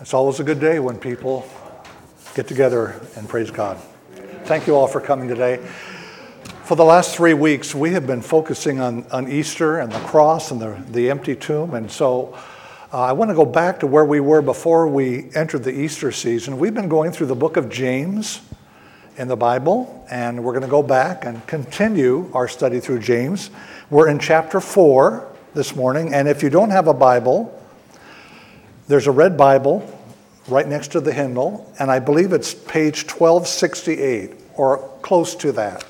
It's always a good day when people get together and praise God. Thank you all for coming today. For the last 3 weeks, we have been focusing on Easter and the cross and the empty tomb. And so I want to go back to where we were before we entered the Easter season. We've been going through the book of James in the Bible, and we're going to go back and continue our study through James. We're in chapter 4 this morning, and if you don't have a Bible, there's a red Bible right next to the hymnal, and I believe it's page 1268 or close to that.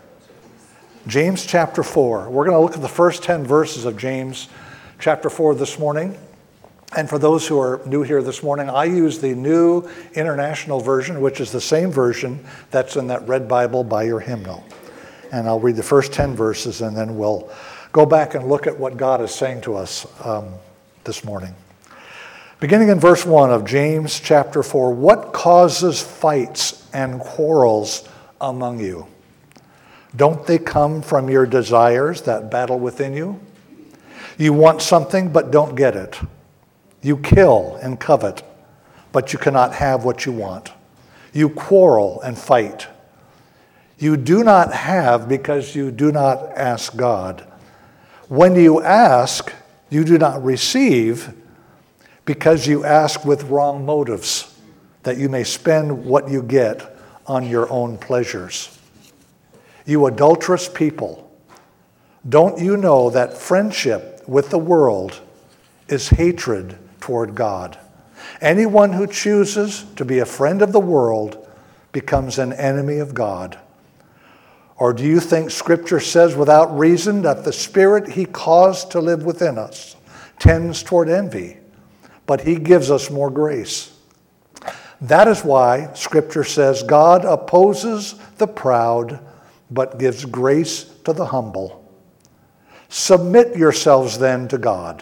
James chapter 4. We're going to look at the first 10 verses of James chapter 4 this morning. And for those who are new here this morning, I use the New International Version, which is the same version that's in that red Bible by your hymnal. And I'll read the first 10 verses, and then we'll go back and look at what God is saying to us this morning. Beginning in verse 1 of James chapter 4, what causes fights and quarrels among you? Don't they come from your desires that battle within you? You want something but don't get it. You kill and covet, but you cannot have what you want. You quarrel and fight. You do not have because you do not ask God. When you ask, you do not receive because you ask with wrong motives, that you may spend what you get on your own pleasures. You adulterous people, don't you know that friendship with the world is hatred toward God? Anyone who chooses to be a friend of the world becomes an enemy of God. Or do you think Scripture says without reason that the Spirit He caused to live within us tends toward envy, but He gives us more grace? That is why Scripture says God opposes the proud, but gives grace to the humble. Submit yourselves then to God.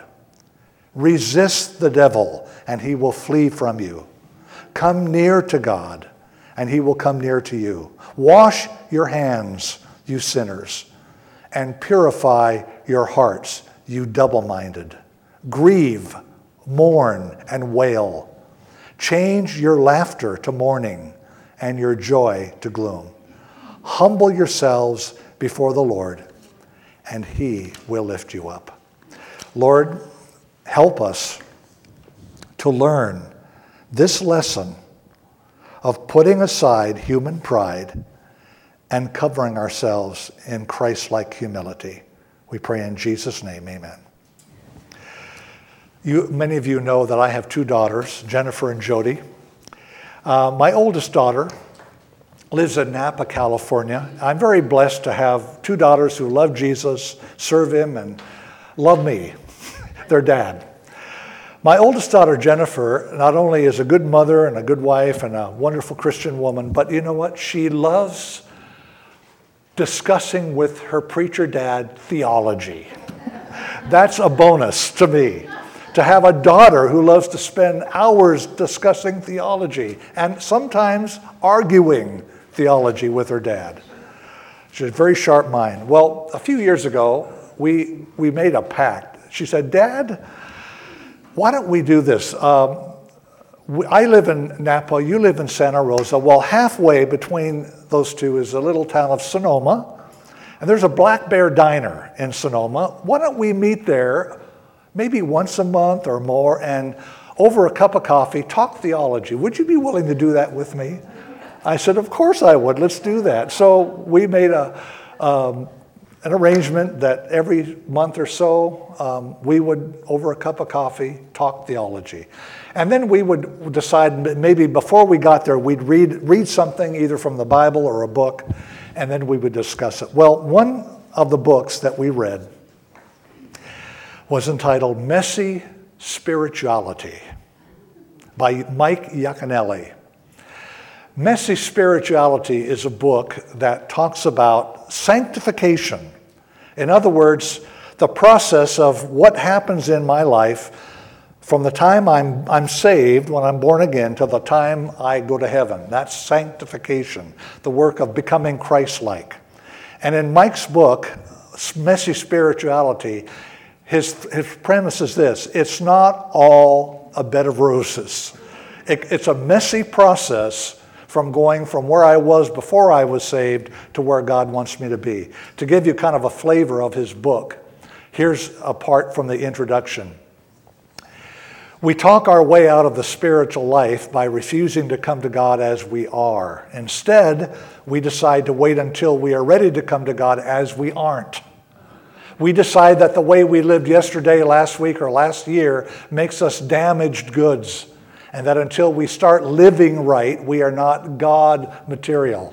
Resist the devil, and he will flee from you. Come near to God, and He will come near to you. Wash your hands, you sinners, and purify your hearts, you double-minded. Grieve, mourn, and wail. Change your laughter to mourning and your joy to gloom. Humble yourselves before the Lord, and He will lift you up. Lord, help us to learn this lesson of putting aside human pride and covering ourselves in Christ-like humility. We pray in Jesus' name, amen. Many of you know that I have 2 daughters, Jennifer and Jody. My oldest daughter lives in Napa, California. I'm very blessed to have 2 daughters who love Jesus, serve Him, and love me, their dad. My oldest daughter, Jennifer, not only is a good mother and a good wife and a wonderful Christian woman, but you know what? She loves discussing with her preacher dad theology. That's a bonus to me, to have a daughter who loves to spend hours discussing theology and sometimes arguing theology with her dad. She has a very sharp mind. Well, a few years ago, we made a pact. She said, Dad, why don't we do this? I live in Napa, you live in Santa Rosa. Well, halfway between those two is a little town of Sonoma, and there's a Black Bear Diner in Sonoma. Why don't we meet there maybe once a month or more, and over a cup of coffee, talk theology? Would you be willing to do that with me? I said, of course I would. Let's do that. So we made an arrangement that every month or so, we would, over a cup of coffee, talk theology. And then we would decide, maybe before we got there, we'd read something either from the Bible or a book, and then we would discuss it. Well, one of the books that we read was entitled Messy Spirituality by Mike Yaconelli. Messy Spirituality is a book that talks about sanctification. In other words, the process of what happens in my life from the time I'm saved, when I'm born again, to the time I go to heaven. That's sanctification, the work of becoming Christ-like. And in Mike's book, Messy Spirituality, his premise is this: it's not all a bed of roses. It's a messy process from going from where I was before I was saved to where God wants me to be. To give you kind of a flavor of his book, here's a part from the introduction. We talk our way out of the spiritual life by refusing to come to God as we are. Instead, we decide to wait until we are ready to come to God as we aren't. We decide that the way we lived yesterday, last week, or last year makes us damaged goods, and that until we start living right, we are not God material.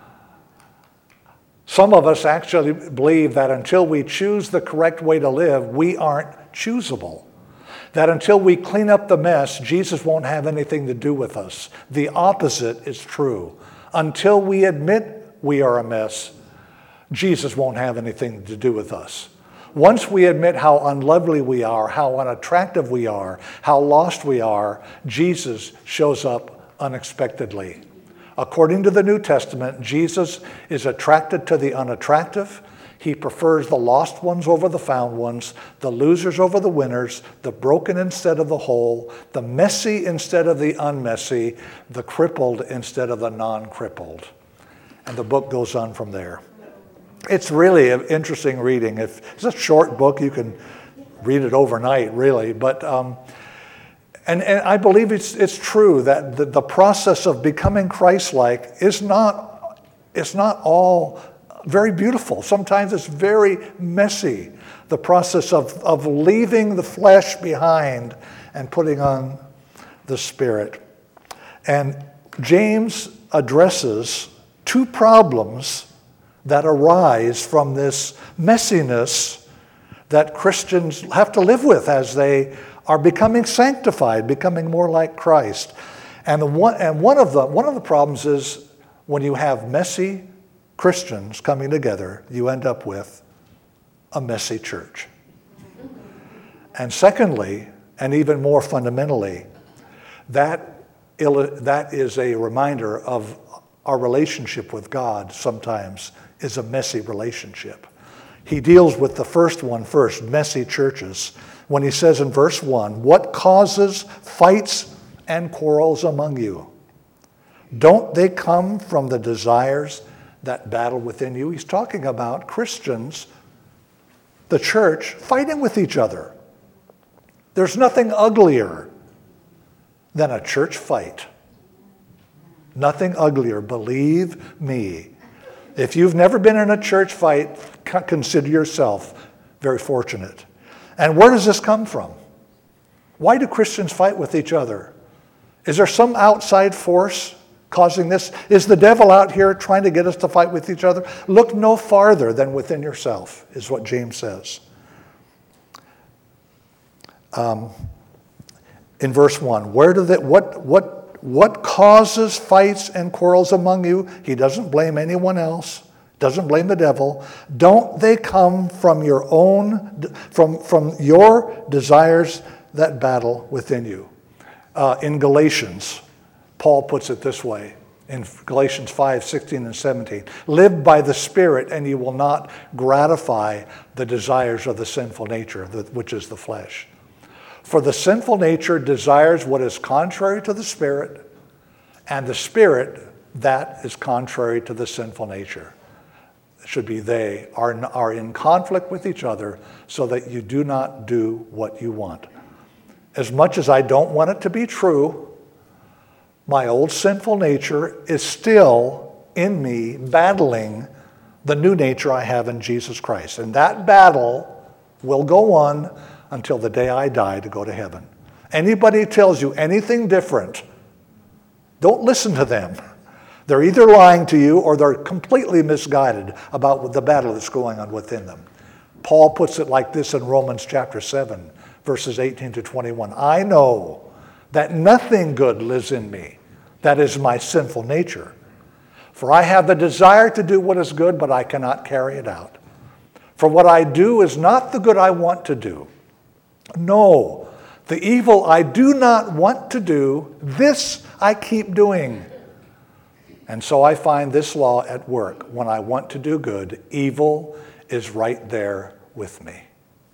Some of us actually believe that until we choose the correct way to live, we aren't choosable. That until we clean up the mess, Jesus won't have anything to do with us. The opposite is true. Until we admit we are a mess, Jesus won't have anything to do with us. Once we admit how unlovely we are, how unattractive we are, how lost we are, Jesus shows up unexpectedly. According to the New Testament, Jesus is attracted to the unattractive. He prefers the lost ones over the found ones, the losers over the winners, the broken instead of the whole, the messy instead of the unmessy, the crippled instead of the non-crippled. And the book goes on from there. It's really an interesting reading. It's a short book. You can read it overnight, really. But and I believe it's true that the process of becoming Christ-like is not all very beautiful. Sometimes it's very messy. The process of leaving the flesh behind and putting on the Spirit. And James addresses two problems that arise from this messiness that Christians have to live with as they are becoming sanctified, becoming more like Christ. And one of the problems is when you have messy Christians coming together, you end up with a messy church. And secondly, and even more fundamentally, that is a reminder of our relationship with God sometimes is a messy relationship. He deals with the first one first, messy churches, when he says in verse 1, "What causes fights and quarrels among you? Don't they come from the desires that battle within you?" He's talking about Christians, the church, fighting with each other. There's nothing uglier than a church fight. Nothing uglier, believe me. If you've never been in a church fight, consider yourself very fortunate. And where does this come from? Why do Christians fight with each other? Is there some outside force causing this? Is the devil out here trying to get us to fight with each other? Look no farther than within yourself, is what James says. In verse 1, what causes fights and quarrels among you? He doesn't blame anyone else, doesn't blame the devil. Don't they come from your desires that battle within you? In Galatians, Paul puts it this way, in Galatians 5:16 and 17. Live by the Spirit, and you will not gratify the desires of the sinful nature, which is the flesh. For the sinful nature desires what is contrary to the Spirit, and the Spirit that is contrary to the sinful nature. It should be they are in conflict with each other so that you do not do what you want. As much as I don't want it to be true, my old sinful nature is still in me battling the new nature I have in Jesus Christ. And that battle will go on until the day I die to go to heaven. Anybody who tells you anything different, don't listen to them. They're either lying to you or they're completely misguided about the battle that's going on within them. Paul puts it like this in Romans chapter 7, verses 18 to 21. I know that nothing good lives in me, that is my sinful nature. For I have the desire to do what is good, but I cannot carry it out. For what I do is not the good I want to do. No, the evil I do not want to do, this I keep doing. And so I find this law at work. When I want to do good, evil is right there with me.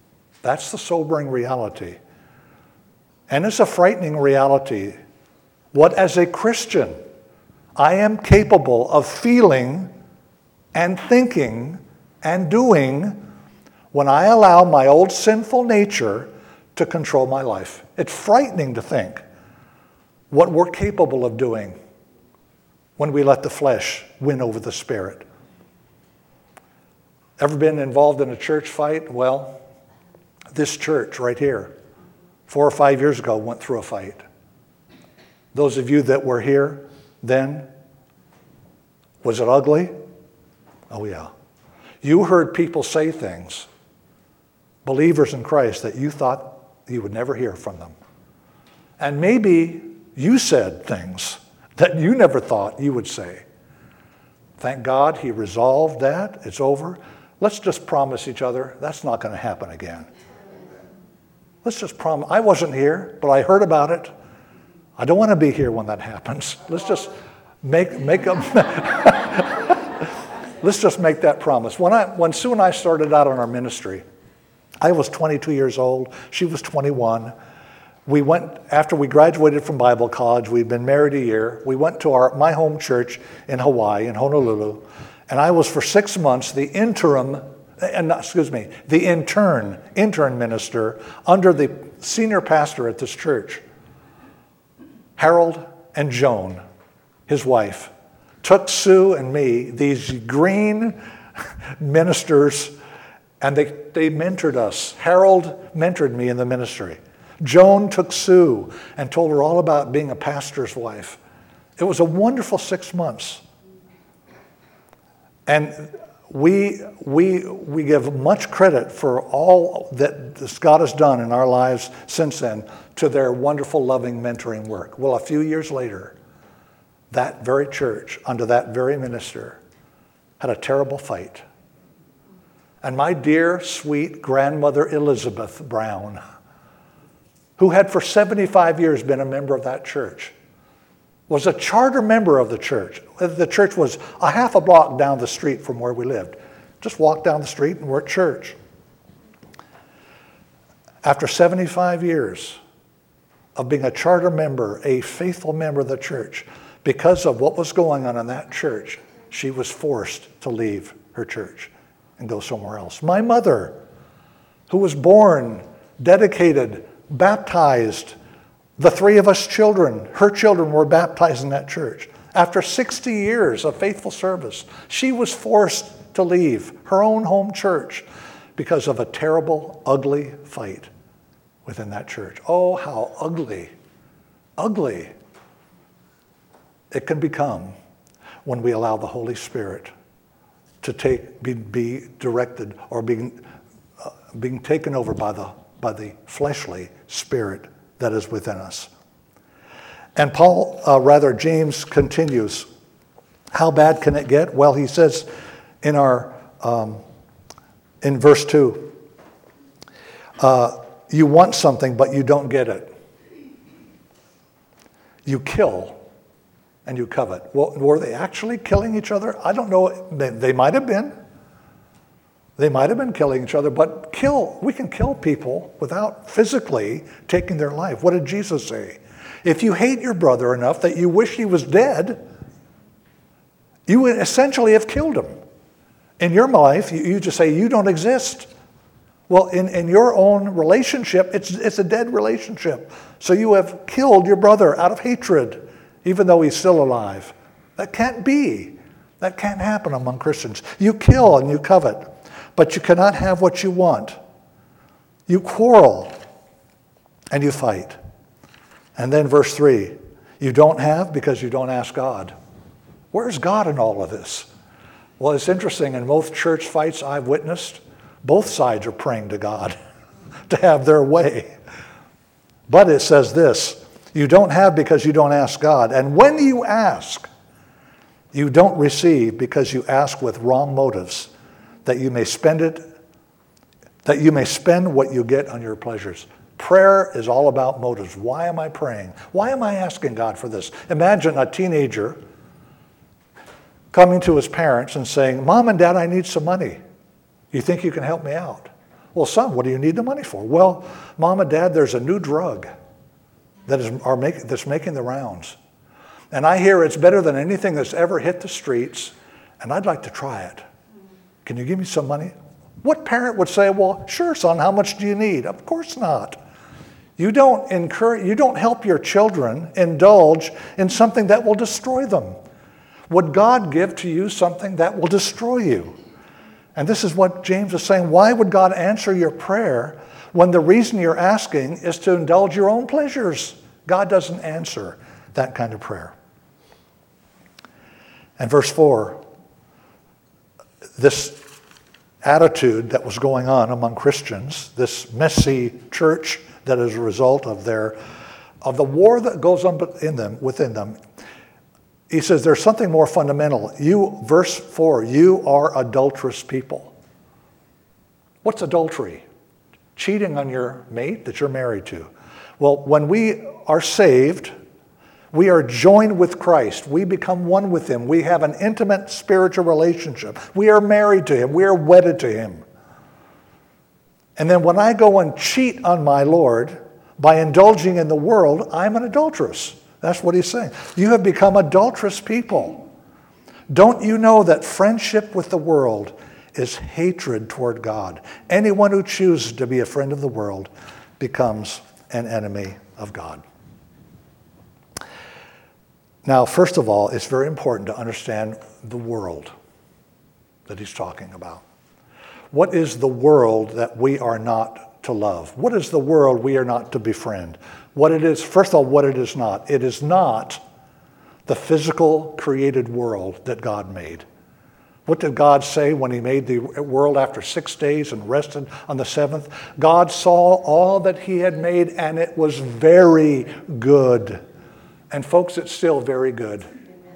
That's the sobering reality. And it's a frightening reality what as a Christian I am capable of feeling and thinking and doing when I allow my old sinful nature to control my life. It's frightening to think what we're capable of doing when we let the flesh win over the spirit. Ever been involved in a church fight? Well, this church right here, 4 or 5 years ago, went through a fight. Those of you that were here then, was it ugly? Oh yeah. You heard people say things, believers in Christ, that you thought you would never hear from them. And maybe you said things that you never thought you would say. Thank God he resolved that. It's over. Let's just promise each other that's not going to happen again. Let's just promise. I wasn't here, but I heard about it. I don't want to be here when that happens. Let's just make let's just make that promise. When Sue and I started out on our ministry, I was 22 years old. She was 21. We went, after we graduated from Bible college, we'd been married a year. We went to my home church in Hawaii, in Honolulu, and I was for 6 months the intern minister under the senior pastor at this church. Harold and Joan, his wife, took Sue and me, these green ministers, and they mentored us. Harold mentored me in the ministry. Joan took Sue and told her all about being a pastor's wife. It was a wonderful 6 months. And we give much credit for all that God has done in our lives since then to their wonderful, loving, mentoring work. Well, a few years later, that very church, under that very minister, had a terrible fight. And my dear, sweet grandmother Elizabeth Brown, who had for 75 years been a member of that church, was a charter member of the church. The church was a half a block down the street from where we lived. Just walk down the street and we're at church. After 75 years of being a charter member, a faithful member of the church, because of what was going on in that church, she was forced to leave her church and go somewhere else. My mother, who was born, dedicated, baptized, the 3 of us children, her children were baptized in that church. After 60 years of faithful service, she was forced to leave her own home church because of a terrible, ugly fight within that church. Oh, how ugly it can become when we allow the Holy Spirit to be directed or being taken over by the fleshly spirit that is within us. And James continues. How bad can it get? Well, he says in verse 2, you want something, but you don't get it. You kill and you covet. Well, were they actually killing each other? I don't know. They might have been. They might have been killing each other, but we can kill people without physically taking their life. What did Jesus say? If you hate your brother enough that you wish he was dead, you would essentially have killed him. In your life, you just say, you don't exist. Well, in your own relationship, it's a dead relationship. So you have killed your brother out of hatred, even though he's still alive. That can't be. That can't happen among Christians. You kill and you covet, but you cannot have what you want. You quarrel and you fight. And then verse 3, you don't have because you don't ask God. Where's God in all of this? Well, it's interesting. In both church fights I've witnessed, both sides are praying to God to have their way. But it says this, you don't have because you don't ask God. And when you ask, you don't receive because you ask with wrong motives, that you may spend what you get on your pleasures. Prayer is all about motives. Why am I praying? Why am I asking God for this? Imagine a teenager coming to his parents and saying, Mom and Dad, I need some money. You think you can help me out? Well, son, what do you need the money for? Well, Mom and Dad, there's a new drug that's making the rounds. and I hear it's better than anything that's ever hit the streets, and I'd like to try it. Can you give me some money? What parent would say, well, sure, son, how much do you need? Of course not. You don't help your children indulge in something that will destroy them. Would God give to you something that will destroy you? And this is what James is saying. Why would God answer your prayer when the reason you're asking is to indulge your own pleasures? God doesn't answer that kind of prayer. And verse 4, this attitude that was going on among Christians, this messy church that is a result of the war that goes on within them. He says there's something more fundamental. Verse 4, you are adulterous people. What's adultery? Cheating on your mate that you're married to. Well, when we are saved, we are joined with Christ. We become one with him. We have an intimate spiritual relationship. We are married to him. We are wedded to him. And then when I go and cheat on my Lord by indulging in the world, I'm an adulteress. That's what he's saying. You have become adulterous people. Don't you know that friendship with the world is hatred toward God? Anyone who chooses to be a friend of the world becomes an enemy of God. Now, first of all, it's very important to understand the world that he's talking about. What is the world that we are not to love? What is the world we are not to befriend? What it is, first of all, what it is not. It is not the physical created world that God made. What did God say when he made the world after 6 days and rested on the seventh? God saw all that he had made, and it was very good. And folks, it's still very good.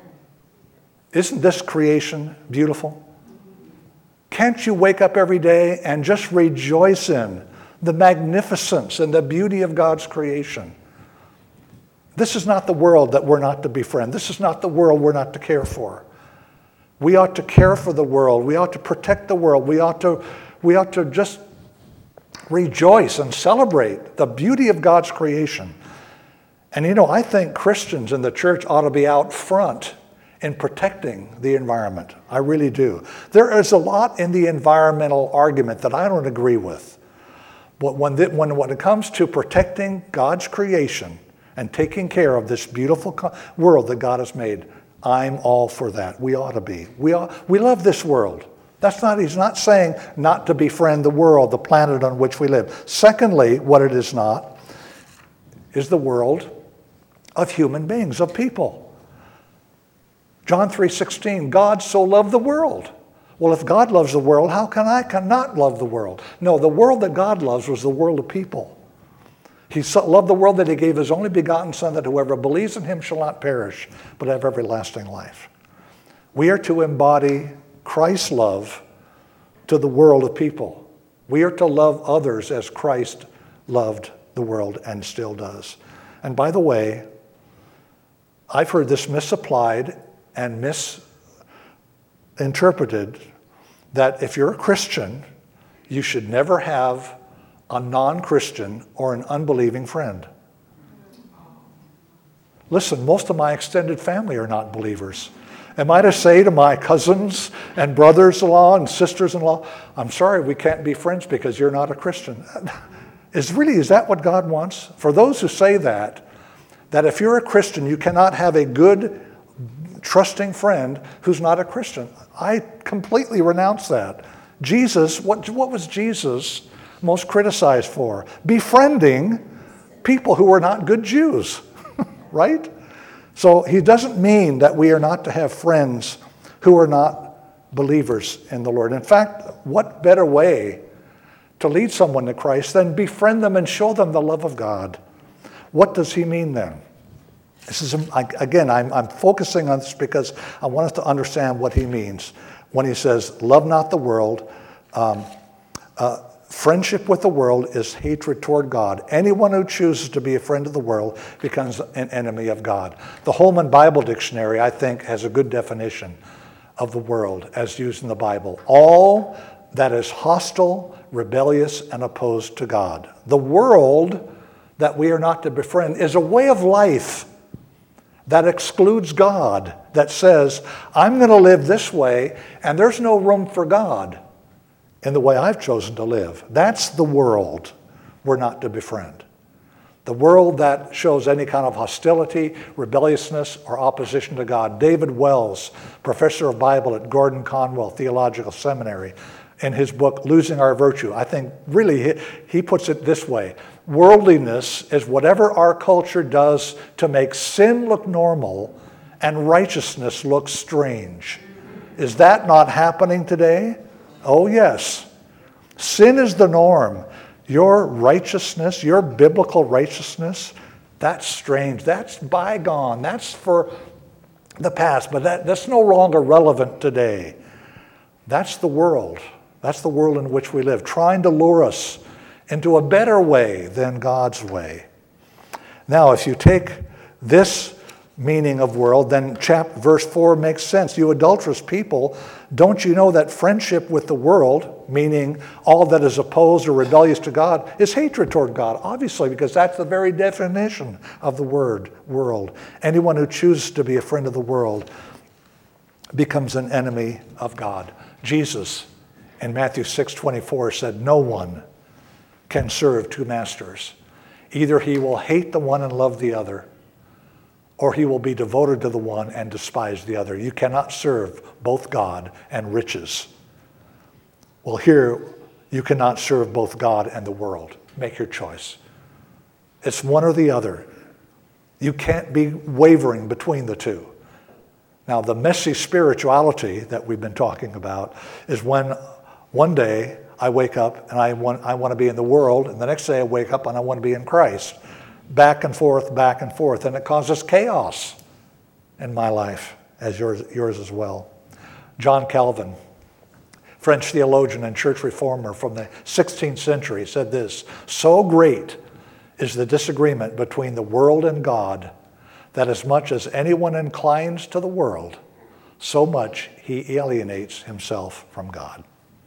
Isn't this creation beautiful? Can't you wake up every day and just rejoice in the magnificence and the beauty of God's creation? This is not the world that we're not to befriend. This is not the world we're not to care for. We ought to care for the world. We ought to protect the world. We ought to just rejoice and celebrate the beauty of God's creation. And I think Christians in the church ought to be out front in protecting the environment. I really do. There is a lot in the environmental argument that I don't agree with. But when it comes to protecting God's creation and taking care of this beautiful world that God has made, I'm all for that. We ought to be. We love this world. He's not saying not to befriend the world, the planet on which we live. Secondly, what it is not is the world of human beings, of people. John 3:16, God so loved the world. Well, if God loves the world, how can I cannot love the world? No, the world that God loves was the world of people. He so loved the world that he gave his only begotten Son, that whoever believes in him shall not perish, but have everlasting life. We are to embody Christ's love to the world of people. We are to love others as Christ loved the world and still does. And by the way, I've heard this misapplied and misinterpreted, that if you're a Christian, you should never have a non-Christian or an unbelieving friend. Listen, most of my extended family are not believers. Am I to say to my cousins and brothers-in-law and sisters-in-law, I'm sorry, we can't be friends because you're not a Christian? Is that what God wants? For those who say that if you're a Christian, you cannot have a good, trusting friend who's not a Christian. I completely renounce that. Jesus, what was Jesus most criticized for? Befriending people who were not good Jews, right? So he doesn't mean that we are not to have friends who are not believers in the Lord. In fact, what better way to lead someone to Christ than befriend them and show them the love of God? What does he mean then? This is, again, I'm focusing on this because I want us to understand what he means when he says, love not the world. Friendship with the world is hatred toward God. Anyone who chooses to be a friend of the world becomes an enemy of God. The Holman Bible Dictionary, I think, has a good definition of the world as used in the Bible. All that is hostile, rebellious, and opposed to God. The world that we are not to befriend is a way of life that excludes God, that says, I'm going to live this way, and there's no room for God in the way I've chosen to live. That's the world we're not to befriend. The world that shows any kind of hostility, rebelliousness, or opposition to God. David Wells, professor of Bible at Gordon Conwell Theological Seminary, in his book, Losing Our Virtue, I think really he puts it this way. Worldliness is whatever our culture does to make sin look normal and righteousness look strange. Is that not happening today? Oh, yes. Sin is the norm. Your righteousness, your biblical righteousness, that's strange. That's bygone. That's for the past, but that's no longer relevant today. That's the world. That's the world in which we live, trying to lure us into a better way than God's way. Now, if you take this meaning of world, then verse 4 makes sense. You adulterous people, don't you know that friendship with the world, meaning all that is opposed or rebellious to God, is hatred toward God? Obviously, because that's the very definition of the word world. Anyone who chooses to be a friend of the world becomes an enemy of God. Jesus, in Matthew 6:24, said, no one can serve two masters. Either he will hate the one and love the other, or he will be devoted to the one and despise the other. You cannot serve both God and riches. Well, here, you cannot serve both God and the world. Make your choice. It's one or the other. You can't be wavering between the two. Now, the messy spirituality that we've been talking about is when one day I wake up and I want to be in the world, and the next day I wake up and I want to be in Christ. Back and forth, and it causes chaos in my life, as yours as well. John Calvin, French theologian and church reformer from the 16th century, said this: so great is the disagreement between the world and God that as much as anyone inclines to the world, so much he alienates himself from God.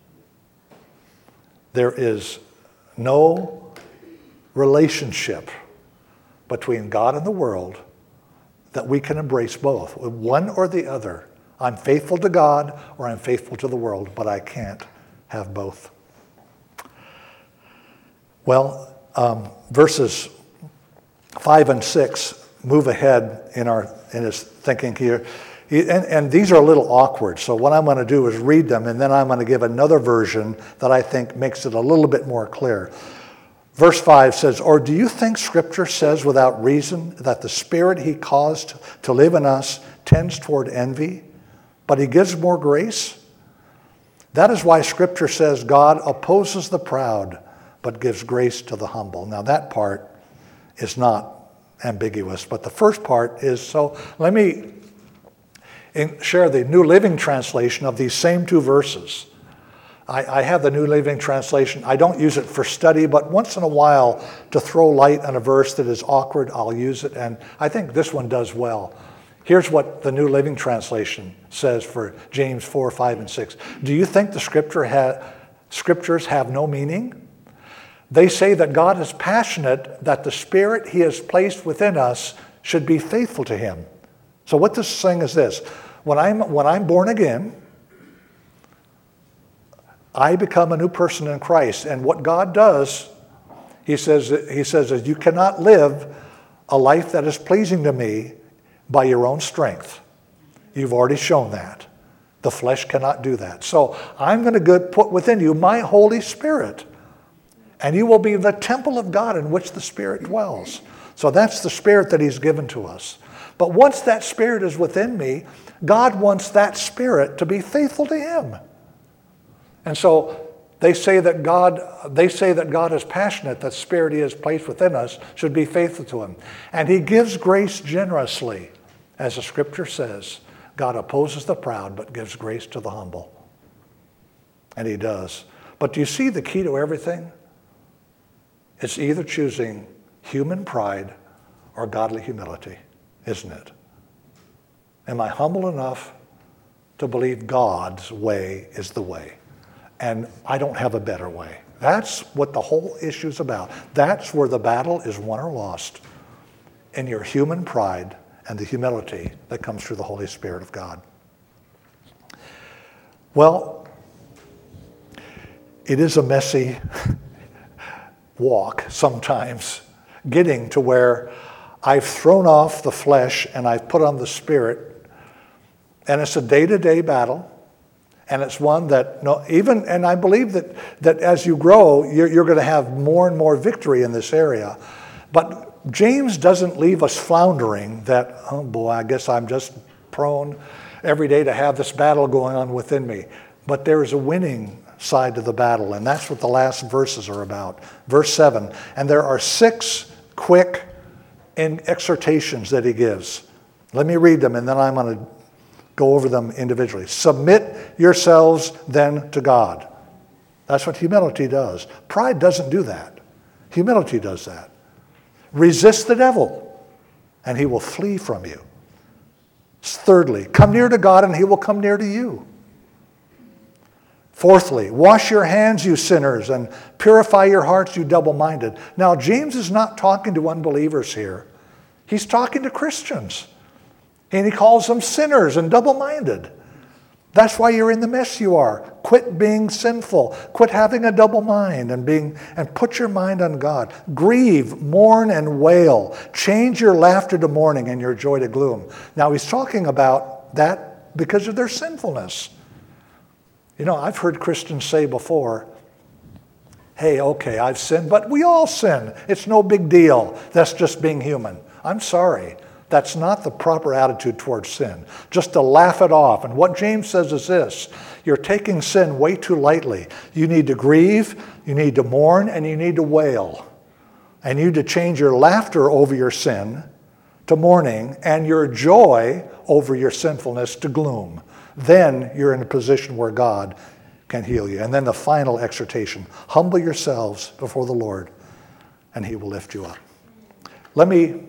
There is no relationship between God and the world that we can embrace both, one or the other. I'm faithful to God or I'm faithful to the world, but I can't have both. Well, verses 5 and 6 move ahead in his thinking here. And these are a little awkward, so what I'm going to do is read them, and then I'm going to give another version that I think makes it a little bit more clear. Verse 5 says, or do you think Scripture says without reason that the Spirit he caused to live in us tends toward envy, but he gives more grace? That is why Scripture says God opposes the proud, but gives grace to the humble. Now that part is not ambiguous, but the first part is. So let me share the New Living Translation of these same two verses. I have the New Living Translation. I don't use it for study, but once in a while to throw light on a verse that is awkward, I'll use it, and I think this one does well. Here's what the New Living Translation says for James 4, 5, and 6. Do you think the scriptures have no meaning? They say that God is passionate, that the Spirit he has placed within us should be faithful to him. So what this is saying is this: when I'm born again, I become a new person in Christ. And what God does, he says is you cannot live a life that is pleasing to me by your own strength. You've already shown that. The flesh cannot do that. So I'm going to put within you my Holy Spirit, and you will be the temple of God in which the Spirit dwells. So that's the Spirit that he's given to us. But once that Spirit is within me, God wants that Spirit to be faithful to him. And so they say that God is passionate, that Spirit he has placed within us should be faithful to him. And he gives grace generously. As the Scripture says, God opposes the proud, but gives grace to the humble. And he does. But do you see the key to everything? It's either choosing human pride or godly humility, isn't it? Am I humble enough to believe God's way is the way? And I don't have a better way. That's what the whole issue is about. That's where the battle is won or lost. In your human pride and the humility that comes through the Holy Spirit of God. Well, it is a messy walk sometimes, getting to where I've thrown off the flesh and I've put on the Spirit, and it's a day-to-day battle, and it's one that and I believe that as you grow, you're going to have more and more victory in this area. But James doesn't leave us floundering that, oh boy, I guess I'm just prone every day to have this battle going on within me. But there's a winning side to the battle, and that's what the last verses are about. Verse 7, and there are 6 quick exhortations that he gives. Let me read them, and then I'm going to go over them individually. Submit yourselves then to God. That's what humility does. Pride doesn't do that. Humility does that. Resist the devil, and he will flee from you. Thirdly, come near to God, and he will come near to you. Fourthly, wash your hands, you sinners, and purify your hearts, you double-minded. Now, James is not talking to unbelievers here. He's talking to Christians. And he calls them sinners and double-minded. That's why you're in the mess you are. Quit being sinful. Quit having a double mind and put your mind on God. Grieve, mourn, and wail. Change your laughter to mourning and your joy to gloom. Now, he's talking about that because of their sinfulness. You know, I've heard Christians say before, hey, okay, I've sinned, but we all sin. It's no big deal. That's just being human. I'm sorry. That's not the proper attitude towards sin. Just to laugh it off. And what James says is this: you're taking sin way too lightly. You need to grieve, you need to mourn, and you need to wail. And you need to change your laughter over your sin to mourning and your joy over your sinfulness to gloom. Then you're in a position where God can heal you. And then the final exhortation: humble yourselves before the Lord, and he will lift you up. Let me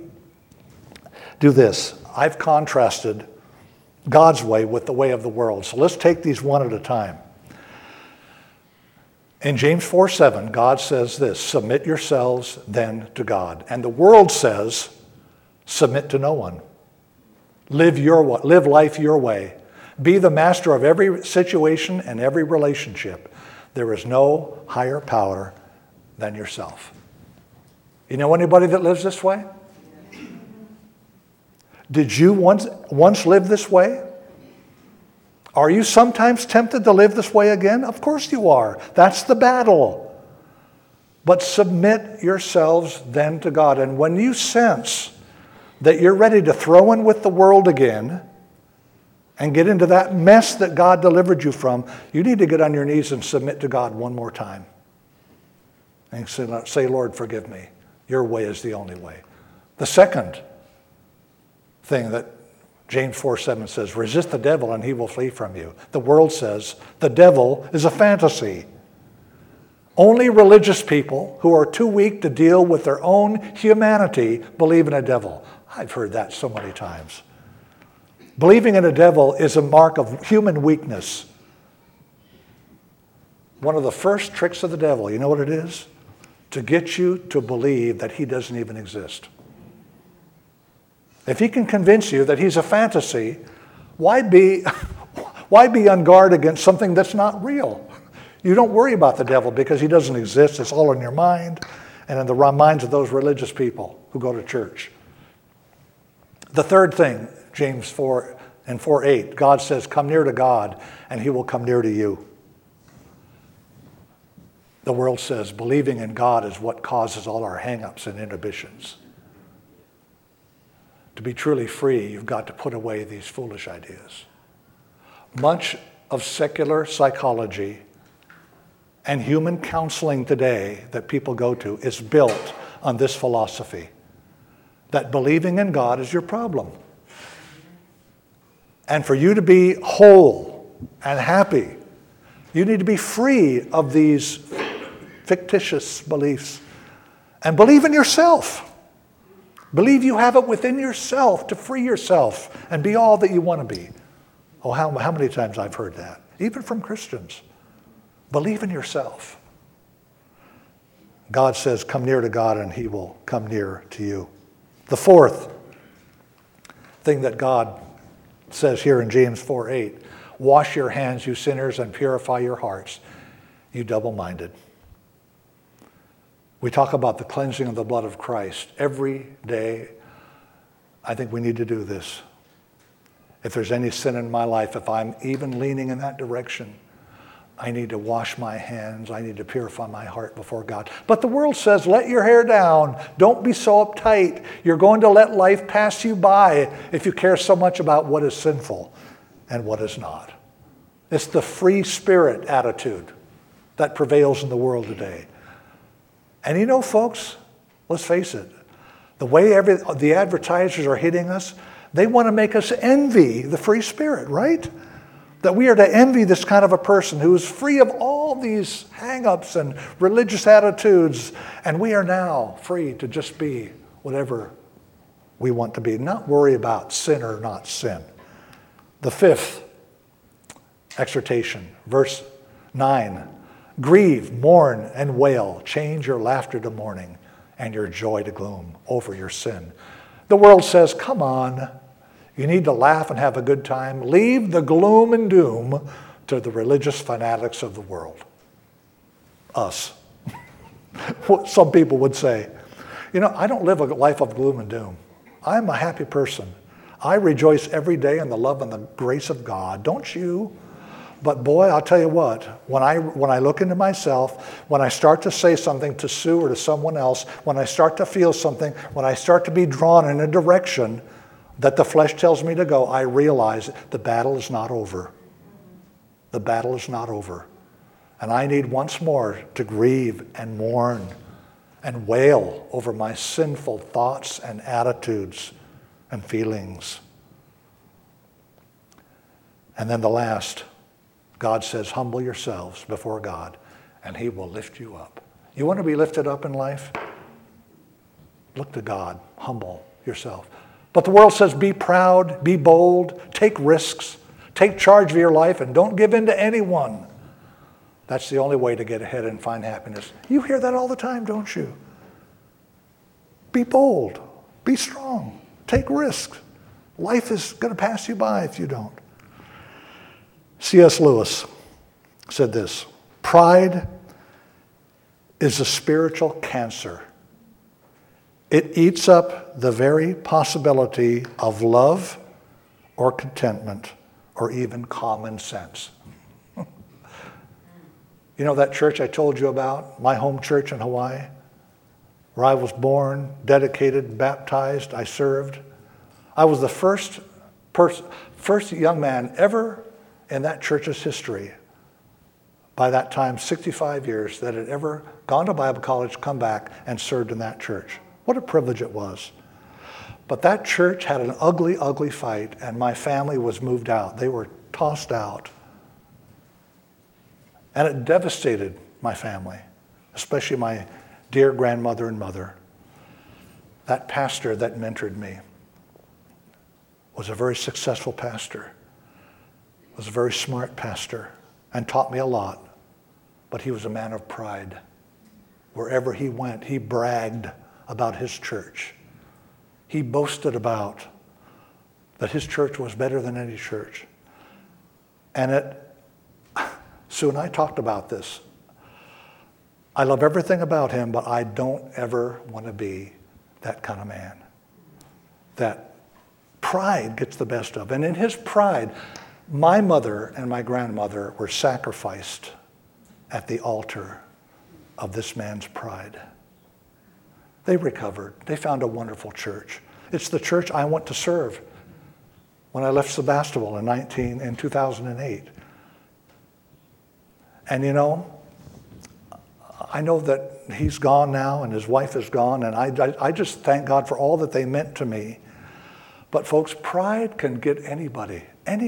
do this. I've contrasted God's way with the way of the world. So let's take these one at a time. In James 4:7, God says this: submit yourselves then to God. And the world says, submit to no one. Live life your way. Be the master of every situation and every relationship. There is no higher power than yourself. You know anybody that lives this way? Did you once live this way? Are you sometimes tempted to live this way again? Of course you are. That's the battle. But submit yourselves then to God. And when you sense that you're ready to throw in with the world again and get into that mess that God delivered you from, you need to get on your knees and submit to God one more time. And say, Lord, forgive me. Your way is the only way. The second thing that James 4:7 says, resist the devil and he will flee from you. The world says the devil is a fantasy. Only religious people who are too weak to deal with their own humanity believe in a devil. I've heard that so many times. Believing in a devil is a mark of human weakness. One of the first tricks of the devil, you know what it is? To get you to believe that he doesn't even exist. If he can convince you that he's a fantasy, why be on guard against something that's not real? You don't worry about the devil because he doesn't exist. It's all in your mind and in the minds of those religious people who go to church. The third thing, James 4 and 4:8, God says, come near to God and he will come near to you. The world says believing in God is what causes all our hang-ups and inhibitions. To be truly free, you've got to put away these foolish ideas. Much of secular psychology and human counseling today that people go to is built on this philosophy, that believing in God is your problem. And for you to be whole and happy, you need to be free of these fictitious beliefs and believe in yourself. Believe you have it within yourself to free yourself and be all that you want to be. Oh, how many times I've heard that, even from Christians. Believe in yourself. God says, come near to God and he will come near to you. The fourth, thing that God says here in James 4:8. Wash your hands, you sinners, and purify your hearts, you double-minded. We talk about the cleansing of the blood of Christ. Every day, I think we need to do this. If there's any sin in my life, if I'm even leaning in that direction, I need to wash my hands. I need to purify my heart before God. But the world says, let your hair down. Don't be so uptight. You're going to let life pass you by if you care so much about what is sinful and what is not. It's the free spirit attitude that prevails in the world today. And you know, folks, let's face it, the way the advertisers are hitting us, they want to make us envy the free spirit, right? That we are to envy this kind of a person who is free of all these hang-ups and religious attitudes, and we are now free to just be whatever we want to be, not worry about sin or not sin. The fifth exhortation, verse 9. Grieve, mourn, and wail. Change your laughter to mourning and your joy to gloom over your sin. The world says, come on, you need to laugh and have a good time. Leave the gloom and doom to the religious fanatics of the world. Us. What some people would say. You know, I don't live a life of gloom and doom. I'm a happy person. I rejoice every day in the love and the grace of God. Don't you? But boy, I'll tell you what, when I look into myself, when I start to say something to Sue or to someone else, when I start to feel something, when I start to be drawn in a direction that the flesh tells me to go, I realize the battle is not over. The battle is not over. And I need once more to grieve and mourn and wail over my sinful thoughts and attitudes and feelings. And then the last, God says, humble yourselves before God, and he will lift you up. You want to be lifted up in life? Look to God. Humble yourself. But the world says, be proud, be bold, take risks, take charge of your life, and don't give in to anyone. That's the only way to get ahead and find happiness. You hear that all the time, don't you? Be bold. Be strong. Take risks. Life is going to pass you by if you don't. C.S. Lewis said this, pride is a spiritual cancer. It eats up the very possibility of love or contentment or even common sense. You know that church I told you about, my home church in Hawaii, where I was born, dedicated, baptized, I served. I was the first young man ever in that church's history, by that time 65 years, that had ever gone to Bible college, come back, and served in that church. What a privilege it was. But that church had an ugly, ugly fight, and my family was moved out. They were tossed out. And it devastated my family, especially my dear grandmother and mother. That pastor that mentored me was a very successful pastor, was a very smart pastor, and taught me a lot. But he was a man of pride. Wherever he went, he bragged about his church. He boasted about that his church was better than any church. And Sue and I talked about this. I love everything about him, but I don't ever want to be that kind of man. That pride gets the best of. And in his pride, my mother and my grandmother were sacrificed at the altar of this man's pride. They recovered. They found a wonderful church. It's the church I went to serve when I left Sebastopol in 2008. And you know, I know that he's gone now and his wife is gone, and I just thank God for all that they meant to me. But folks, pride can get anybody.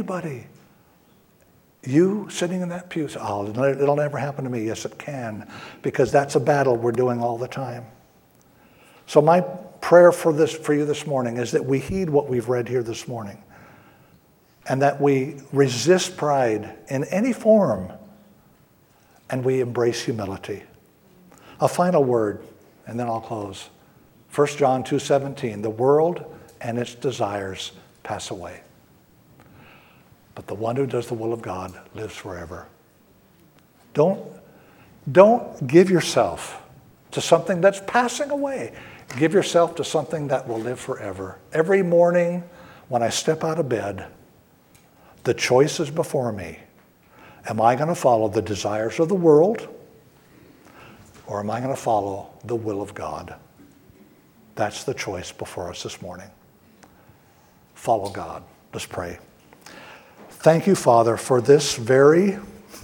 You sitting in that pew, oh, it'll never happen to me. Yes, it can, because that's a battle we're doing all the time. So my prayer for you this morning is that we heed what we've read here this morning, and that we resist pride in any form, and we embrace humility. A final word, and then I'll close. 1 John 2:17, the world and its desires pass away. But the one who does the will of God lives forever. Don't give yourself to something that's passing away. Give yourself to something that will live forever. Every morning when I step out of bed, the choice is before me. Am I going to follow the desires of the world, or am I going to follow the will of God? That's the choice before us this morning. Follow God. Let's pray. Thank you, Father, for this very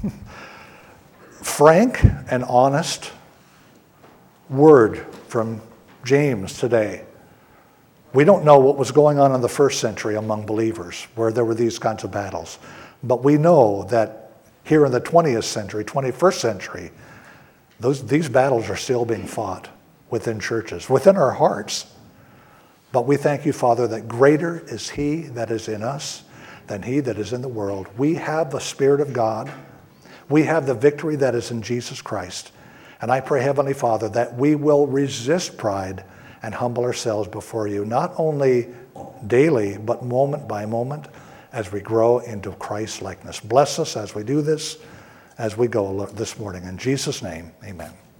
frank and honest word from James today. We don't know what was going on in the first century among believers where there were these kinds of battles. But we know that here in the 20th century, 21st century, these battles are still being fought within churches, within our hearts. But we thank you, Father, that greater is he that is in us than he that is in the world. We have the Spirit of God. We have the victory that is in Jesus Christ. And I pray, Heavenly Father, that we will resist pride and humble ourselves before you, not only daily, but moment by moment as we grow into Christ's likeness. Bless us as we do this, as we go this morning. In Jesus' name, amen.